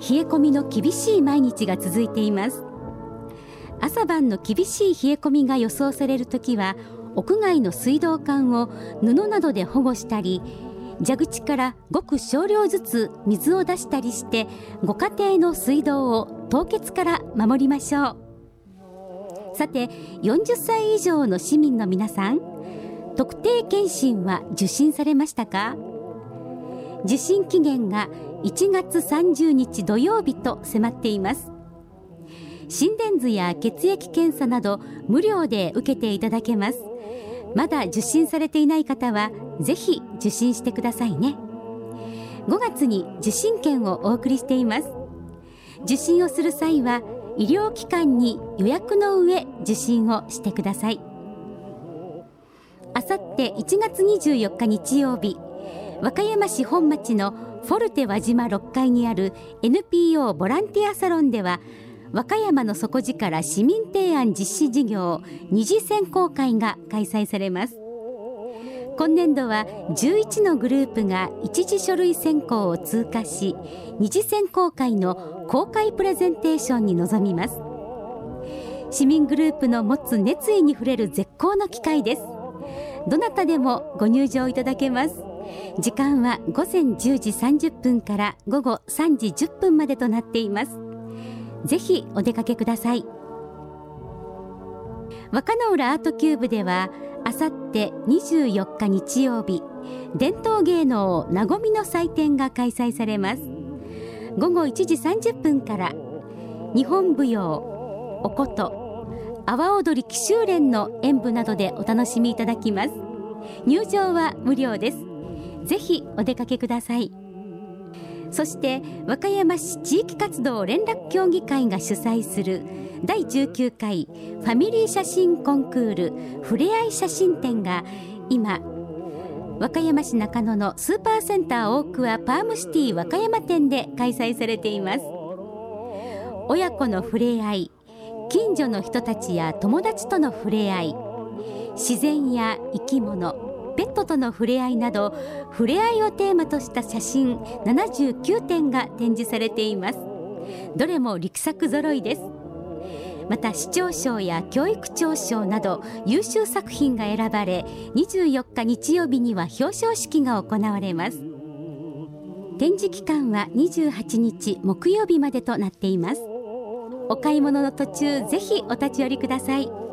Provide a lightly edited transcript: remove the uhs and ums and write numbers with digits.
冷え込みの厳しい毎日が続いています。朝晩の厳しい冷え込みが予想されるときは、屋外の水道管を布などで保護したり、蛇口からごく少量ずつ水を出したりして、ご家庭の水道を凍結から守りましょう。さて、40歳以上の市民の皆さん、特定健診は受診されましたか？受診期限が1月30日土曜日と迫っています。心電図や血液検査など無料で受けていただけます。まだ受診されていない方はぜひ受診してくださいね。5月に受診券をお送りしています。受診をする際は医療機関に予約の上受診をしてください。あさって1月24日日曜日、和歌山市本町のフォルテ輪島6階にある NPO ボランティアサロンでは、和歌山の底力市民提案実施事業二次選考会が開催されます。今年度は11のグループが一次書類選考を通過し、二次選考会の公開プレゼンテーションに臨みます。市民グループの持つ熱意に触れる絶好の機会です。どなたでもご入場いただけます。時間は午前10時30分から午後3時10分までとなっています。ぜひお出かけください。若野浦アートキューブでは、あさって24日日曜日、伝統芸能なごみの祭典が開催されます。午後1時30分から日本舞踊、おこと、阿波踊り紀州連の演舞などでお楽しみいただきます。入場は無料です。ぜひお出かけください。そして和歌山市地域活動連絡協議会が主催する第19回ファミリー写真コンクールふれあい写真展が今、和歌山市中野のスーパーセンター大桑パームシティ和歌山店で開催されています。親子のふれあい、近所の人たちや友達とのふれあい、自然や生き物、ペットとの触れ合いなど、触れ合いをテーマとした写真79点が展示されています。どれも力作揃いです。また市長賞や教育長賞など優秀作品が選ばれ、24日日曜日には表彰式が行われます。展示期間は28日木曜日までとなっています。お買い物の途中、ぜひお立ち寄りください。